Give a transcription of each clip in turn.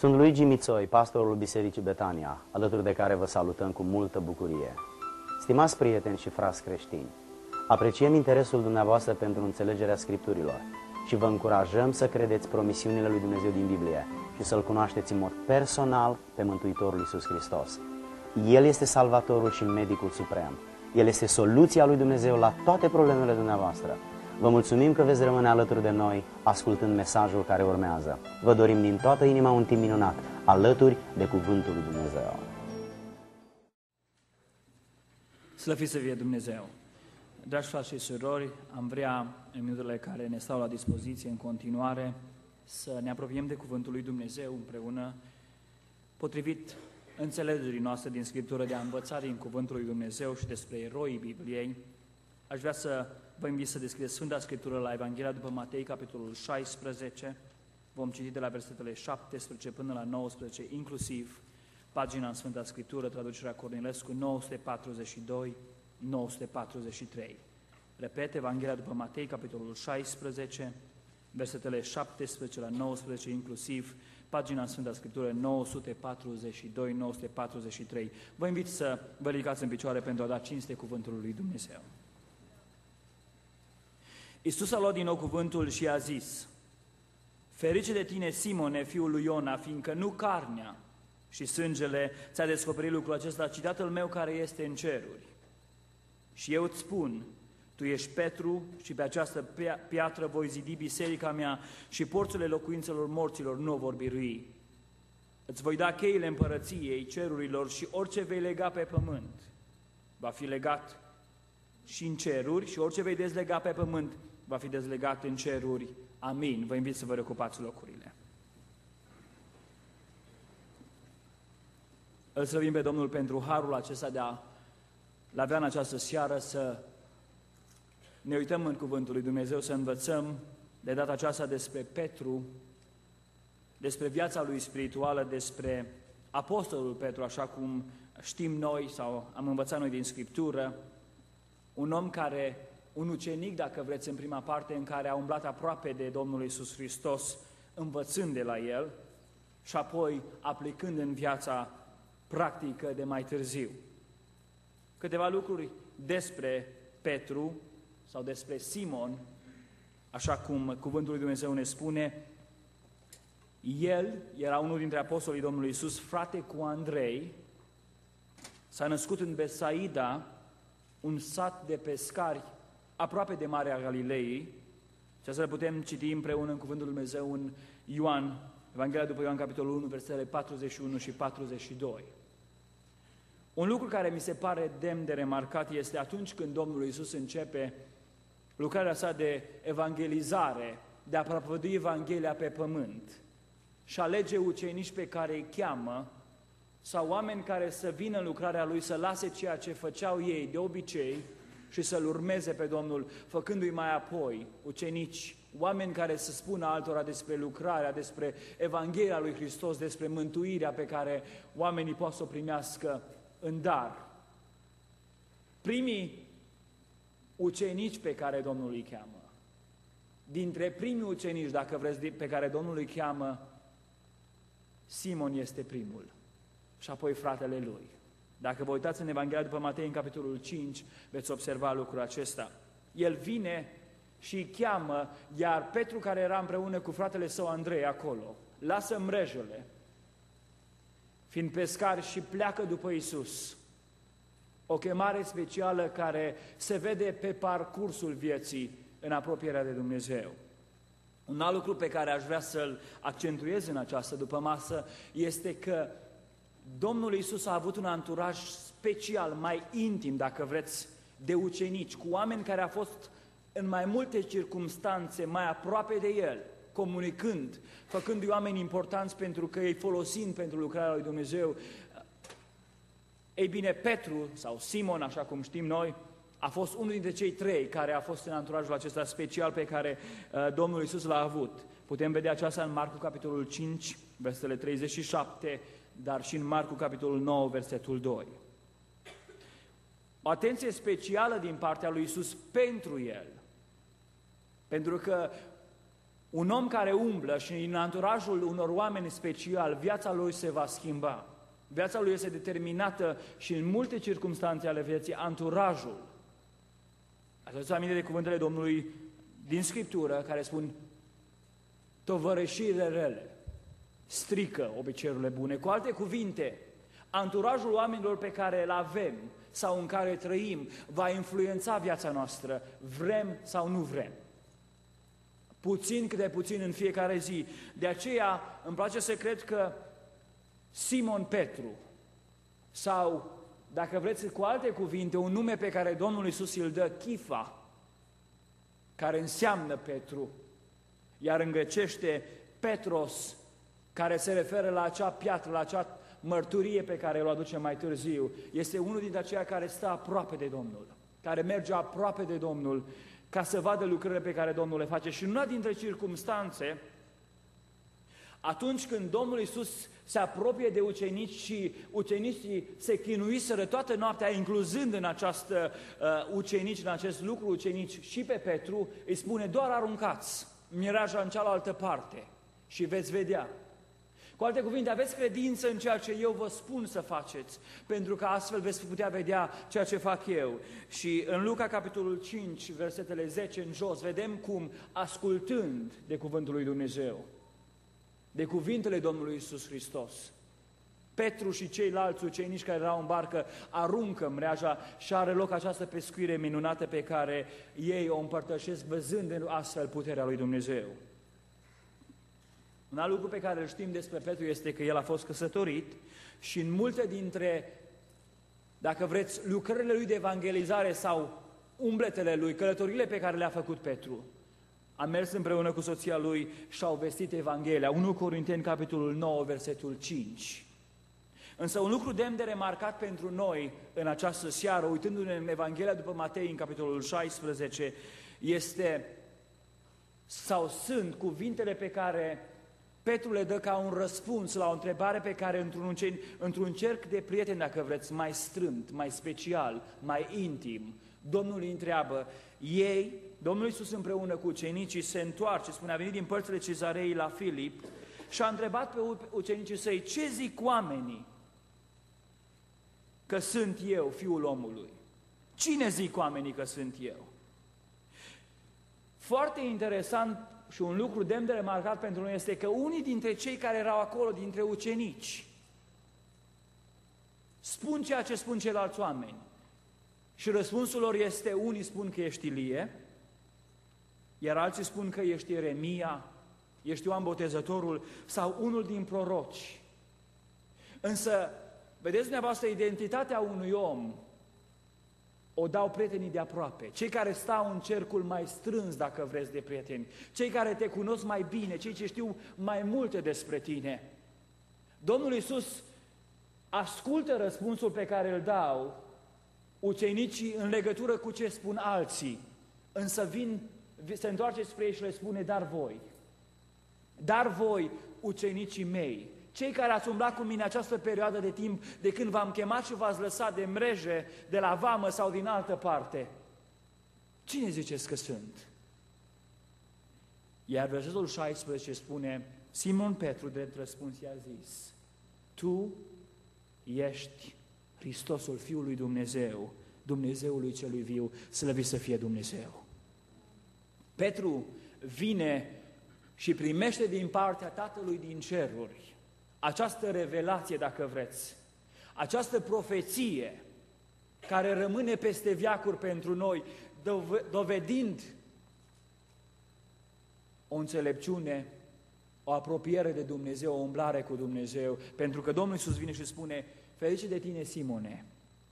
Sunt Luigi Mițoi, pastorul Bisericii Betania, alături de care vă salutăm cu multă bucurie. Stimați prieteni și frați creștini, apreciem interesul dumneavoastră pentru înțelegerea Scripturilor și vă încurajăm să credeți promisiunile lui Dumnezeu din Biblie și să-L cunoașteți în mod personal pe Mântuitorul Iisus Hristos. El este Salvatorul și Medicul Suprem. El este soluția lui Dumnezeu la toate problemele dumneavoastră. Vă mulțumim că veți rămâne alături de noi, ascultând mesajul care urmează. Vă dorim din toată inima un timp minunat, alături de Cuvântul lui Dumnezeu. Slăvit să fie Dumnezeu! Dragi frați și surori, am vrea, în minutele care ne stau la dispoziție în continuare, să ne apropiem de Cuvântul lui Dumnezeu împreună, potrivit înțelegerii noastre din Scriptură, de a învăța din Cuvântul lui Dumnezeu și despre eroii Bibliei. Aș vrea să vă invit să deschideți Sfânta Scriptură la Evanghelia după Matei, capitolul 16. Vom citi de la versetele 17 până la 19, inclusiv pagina în Sfânta Scriptură, traducerea Cornilescu, 942-943. Repet, Evanghelia după Matei, capitolul 16, versetele 17 la 19, inclusiv pagina în Sfânta Scriptură 942-943. Vă invit să vă ridicați în picioare pentru a da cinste cuvântului lui Dumnezeu. Iisus a luat din nou cuvântul și a zis: Ferice de tine, Simone, fiul lui Iona, fiindcă nu carnea și sângele ți-a descoperit lucrul acesta, ci Tatăl meu care este în ceruri. Și eu îți spun, tu ești Petru și pe această piatră voi zidi biserica mea și porțile locuințelor morților nu o vor birui. Îți voi da cheile împărăției cerurilor și orice vei lega pe pământ va fi legat și în ceruri și orice vei dezlega pe pământ va fi dezlegat în ceruri. Amin. Vă invit să vă reocupați locurile. Îl slăvim pe Domnul pentru harul acesta de a avea în această seară să ne uităm în Cuvântul lui Dumnezeu, să învățăm de data aceasta despre Petru, despre viața lui spirituală, despre apostolul Petru, așa cum știm noi sau am învățat noi din Scriptură, un om care, un ucenic, dacă vreți, în prima parte, în care a umblat aproape de Domnul Iisus Hristos, învățând de la El și apoi aplicând în viața practică de mai târziu. Câteva lucruri despre Petru sau despre Simon, așa cum Cuvântul lui Dumnezeu ne spune. El era unul dintre apostolii Domnului Iisus, frate cu Andrei, s-a născut în Betsaida, un sat de pescari aproape de Marea Galilei, și asta putem citi împreună în Cuvântul lui Dumnezeu în Ioan, Evanghelia după Ioan, capitolul 1, versetele 41 și 42. Un lucru care mi se pare demn de remarcat este atunci când Domnul Iisus începe lucrarea sa de evangelizare, de a propovădui Evanghelia pe pământ și alege ucenici pe care îi cheamă sau oameni care să vină în lucrarea Lui, să lase ceea ce făceau ei de obicei și să-L urmeze pe Domnul, făcându-i mai apoi ucenici, oameni care să spună altora despre lucrarea, despre Evanghelia lui Hristos, despre mântuirea pe care oamenii pot să o primească în dar. Primii ucenici pe care Domnul îi cheamă, dintre primii ucenici, dacă vreți, pe care Domnul îi cheamă, Simon este primul și apoi fratele lui. Dacă vă uitați în Evanghelia după Matei, în capitolul 5, veți observa lucrul acesta. El vine și îi cheamă, iar Petru, care era împreună cu fratele său Andrei acolo, lasă mrejele, fiind pescari, și pleacă după Iisus. O chemare specială care se vede pe parcursul vieții în apropierea de Dumnezeu. Un alt lucru pe care aș vrea să-l accentuez în această dupămasă este că Domnul Iisus a avut un anturaj special, mai intim, dacă vreți, de ucenici, cu oameni care au fost în mai multe circumstanțe mai aproape de El, comunicând, făcându-i oameni importanți pentru că ei folosind pentru lucrarea lui Dumnezeu. Ei bine, Petru sau Simon, așa cum știm noi, a fost unul dintre cei trei care a fost în anturajul acesta special pe care Domnul Iisus l-a avut. Putem vedea aceasta în Marcu, capitolul 5, versetele 37, dar și în Marcu, capitolul 9, versetul 2. O atenție specială din partea lui Iisus pentru el, pentru că Un om care umblă și în anturajul unor oameni speciali, viața lui se va schimba. Viața lui este determinată și în multe circunstanțe ale vieții, anturajul. Ați aminte de cuvântele Domnului din Scriptură care spun tovărășirile rele strică obiceiurile bune. Cu alte cuvinte, anturajul oamenilor pe care îl avem sau în care trăim va influența viața noastră, vrem sau nu vrem. Puțin câte puțin în fiecare zi. De aceea îmi place să cred că Simon Petru, sau, dacă vreți cu alte cuvinte, un nume pe care Domnul Iisus îl dă, Chifa, care înseamnă Petru, iar în grecește Petros, care se referă la acea piatră, la acea mărturie pe care o aduce mai târziu, este unul dintre aceia care stă aproape de Domnul, care merge aproape de Domnul, ca să vadă lucrurile pe care Domnul le face. Și în una dintre circumstanțe, atunci când Domnul Iisus se apropie de ucenici și ucenicii se chinuiseră toată noaptea, incluzând în această ucenici, în acest lucru ucenici și pe Petru, îi spune: doar aruncați miraja în cealaltă parte și veți vedea. Cu alte cuvinte, aveți credință în ceea ce eu vă spun să faceți, pentru că astfel veți putea vedea ceea ce fac eu. Și în Luca, capitolul 5, versetele 10 în jos, vedem cum, ascultând de cuvântul lui Dumnezeu, de cuvintele Domnului Iisus Hristos, Petru și ceilalți ucenici care erau în barcă aruncă mreaja și are loc această pescuire minunată pe care ei o împărtășesc văzând astfel puterea lui Dumnezeu. Un alt lucru pe care îl știm despre Petru este că el a fost căsătorit și în multe dintre, dacă vreți, lucrările lui de evangelizare sau umbletele lui, călătorile pe care le-a făcut Petru, a mers împreună cu soția lui și au vestit Evanghelia. 1 Corinteni, capitolul 9, versetul 5. Însă un lucru demn de remarcat pentru noi în această seară, uitându-ne în Evanghelia după Matei, în capitolul 16, este sau sunt cuvintele pe care Petru le dă ca un răspuns la o întrebare pe care într-un cerc de prieteni, dacă vreți, mai strâmt, mai special, mai intim, Domnul îi întreabă. Ei, Domnul Iisus împreună cu ucenicii se întoarce, spune, a venit din părțile Cezarei la Filip și a întrebat pe ucenicii săi: ce zic oamenii că sunt eu, Fiul omului? Cine zic oamenii că sunt eu? Foarte interesant și un lucru demn de remarcat pentru noi este că unii dintre cei care erau acolo, dintre ucenici, spun ceea ce spun ceilalți oameni. Și răspunsul lor este: unii spun că ești Ilie, iar alții spun că ești Ieremia, ești Ioan Botezătorul sau unul din proroci. Însă, vedeți dumneavoastră, identitatea unui om o dau prietenii de aproape, cei care stau în cercul mai strâns, dacă vreți, de prieteni, cei care te cunosc mai bine, cei ce știu mai multe despre tine. Domnul Iisus ascultă răspunsul pe care îl dau ucenicii în legătură cu ce spun alții, însă se întoarce spre ei și le spune: dar voi, ucenicii mei, cei care ați umblat cu mine această perioadă de timp de când v-am chemat și v-ați lăsat de mreje, de la vamă sau din altă parte, cine ziceți că sunt? Iar versetul 16 spune: Simon Petru, drept răspuns, i-a zis: tu ești Hristosul, Fiul lui Dumnezeu, Dumnezeului celui viu, slăvit să fie Dumnezeu. Petru vine și primește din partea Tatălui din ceruri această revelație, dacă vreți, această profeție care rămâne peste veacuri pentru noi, dovedind o înțelepciune, o apropiere de Dumnezeu, o umblare cu Dumnezeu, pentru că Domnul Iisus vine și spune: ferice de tine, Simone!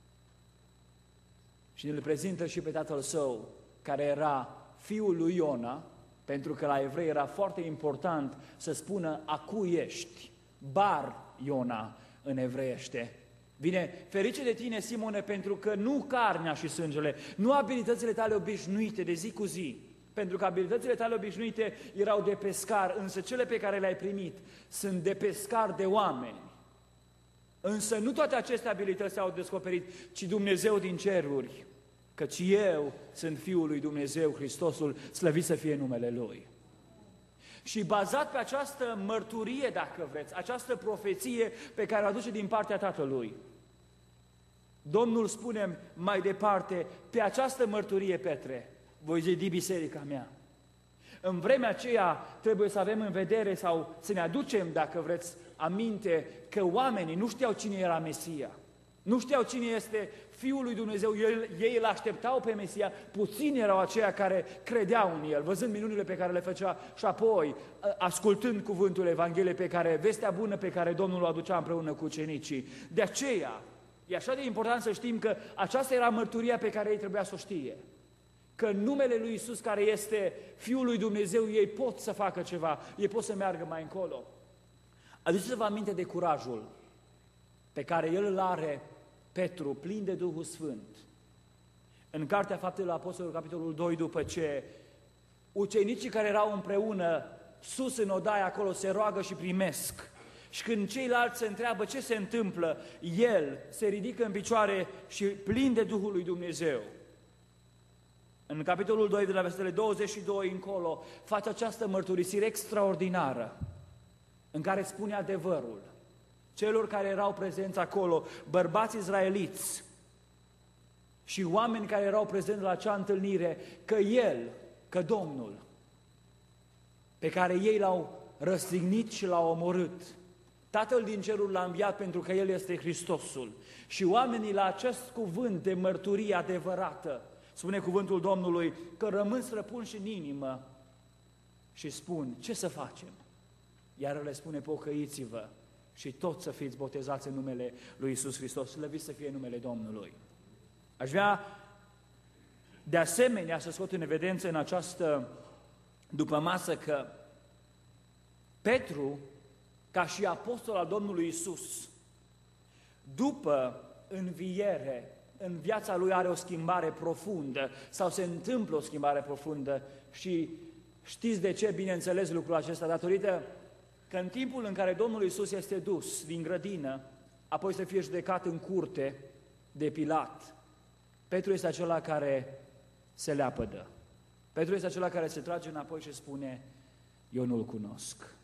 Și îl prezintă și pe tatăl său, care era fiul lui Iona, pentru că la evrei era foarte important să spună a cui ești, Bar Iona în evreiește. Bine, ferice de tine, Simone, pentru că nu carnea și sângele, nu abilitățile tale obișnuite de zi cu zi, pentru că abilitățile tale obișnuite erau de pescar, însă cele pe care le-ai primit sunt de pescar de oameni. Însă nu toate aceste abilități s-au descoperit, ci Dumnezeu din ceruri, căci eu sunt Fiul lui Dumnezeu, Hristosul, slăvit să fie numele Lui. Și bazat pe această mărturie, dacă vreți, această profeție pe care o aduce din partea Tatălui, Domnul spune mai departe, pe această mărturie, Petre, voi zidi biserica mea. În vremea aceea trebuie să avem în vedere sau să ne aducem, dacă vreți, aminte că oamenii nu știau cine era Mesia. Nu știau cine este Fiul lui Dumnezeu, ei îl așteptau pe Mesia, puțini erau aceia care credeau în El, văzând minunile pe care le făcea și apoi ascultând cuvântul Evangheliei vestea bună pe care Domnul o aducea împreună cu ucenicii. De aceea, e așa de important să știm că aceasta era mărturia pe care ei trebuia să o știe. Că în numele lui Iisus, care este Fiul lui Dumnezeu, ei pot să facă ceva, ei pot să meargă mai încolo. Aduceți-vă aminte de curajul pe care el îl are Petru, plin de Duhul Sfânt. În Cartea Faptelor Apostolilor, capitolul 2, după ce ucenicii care erau împreună sus în odaie acolo se roagă și primesc. Și când ceilalți se întreabă ce se întâmplă, el se ridică în picioare și plin de Duhul lui Dumnezeu. În capitolul 2, de la versetele 22 încolo, face această mărturisire extraordinară în care spune adevărul celor care erau prezenți acolo, bărbați izraeliți și oameni care erau prezenți la acea întâlnire, că El, că Domnul, pe care ei l-au răstignit și l-au omorât, Tatăl din cerul l-a înviat pentru că El este Hristosul. Și oamenii la acest cuvânt de mărturie adevărată, spune cuvântul Domnului, că rămân străpunși în inimă și spun, ce să facem? Iar El le spune, pocăiți-vă și toți să fiți botezați în numele lui Iisus Hristos, slăvit să fie numele Domnului. Aș vrea de asemenea să scot în evidență în această dupămasă că Petru, ca și apostol al Domnului Iisus, după înviere, în viața lui are o schimbare profundă sau se întâmplă o schimbare profundă și știți de ce, bineînțeles, lucrul acesta? Datorită că în timpul în care Domnul Iisus este dus din grădină, apoi să fie judecat în curte de Pilat, Petru este acela care se leapădă. Petru este acela care se trage înapoi și spune, eu nu-L cunosc.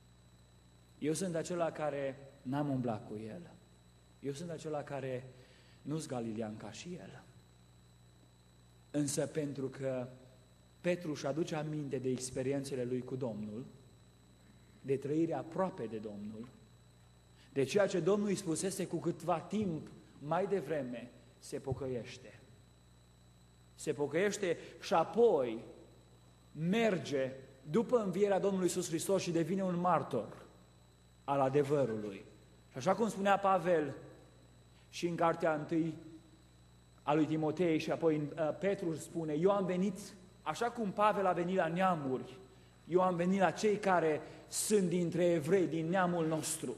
Eu sunt acela care n-am umblat cu El. Eu sunt acela care nu-s galilean ca și El. Însă pentru că Petru își aduce aminte de experiențele lui cu Domnul, de trăirea aproape de Domnul, de ceea ce Domnul îi spusese cu câtva timp mai devreme, se pocăiește. Se pocăiește și apoi merge după învierea Domnului Iisus Hristos și devine un martor al adevărului. Și așa cum spunea Pavel și în cartea 1 a lui Timotei și apoi Petru spune, eu am venit, așa cum Pavel a venit la neamuri, eu am venit la cei care sunt dintre evrei, din neamul nostru.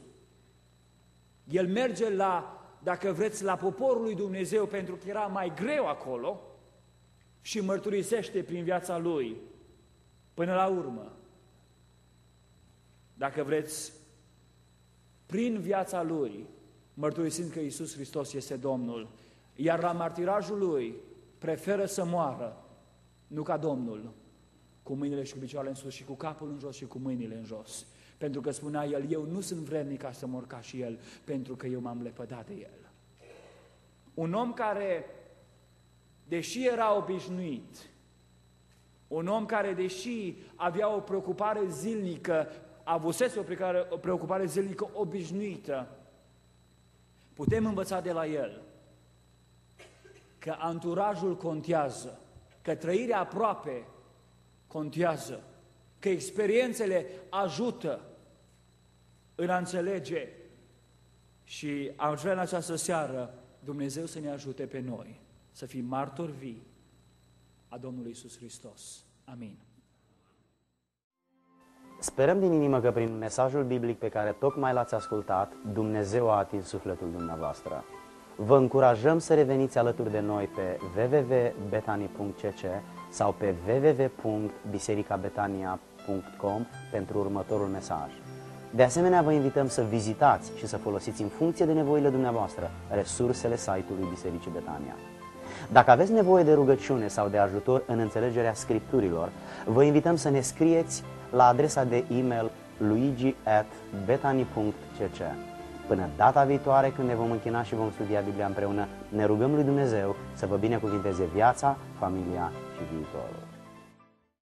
El merge la, dacă vreți, la poporul lui Dumnezeu, pentru că era mai greu acolo și mărturisește prin viața lui. Până la urmă, dacă vreți, prin viața lui, mărturisind că Iisus Hristos este Domnul, iar la martirajul lui preferă să moară, nu ca Domnul, cu mâinile și cu picioarele în sus și cu capul în jos și cu mâinile în jos. Pentru că spunea el, eu nu sunt vrednic ca să mor ca și el, pentru că eu m-am lepădat de el. Un om care, deși era obișnuit, un om care, deși avea o preocupare zilnică, avusese o preocupare zilnică obișnuită, putem învăța de la el că anturajul contează, că trăirea aproape contează, că experiențele ajută în a înțelege și aș vrea în această seară Dumnezeu să ne ajute pe noi să fim martori vii a Domnului Iisus Hristos. Amin. Sperăm din inimă că prin mesajul biblic pe care tocmai l-ați ascultat, Dumnezeu a atins sufletul dumneavoastră. Vă încurajăm să reveniți alături de noi pe www.betani.cc sau pe www.bisericabetania.com pentru următorul mesaj. De asemenea, vă invităm să vizitați și să folosiți în funcție de nevoile dumneavoastră resursele site-ului Bisericii Betania. Dacă aveți nevoie de rugăciune sau de ajutor în înțelegerea Scripturilor, vă invităm să ne scrieți la adresa de e-mail luigi@betani.cc. Până data viitoare, când ne vom închina și vom studia Biblia împreună, ne rugăm lui Dumnezeu să vă binecuvinteze viața, familia și viitorul.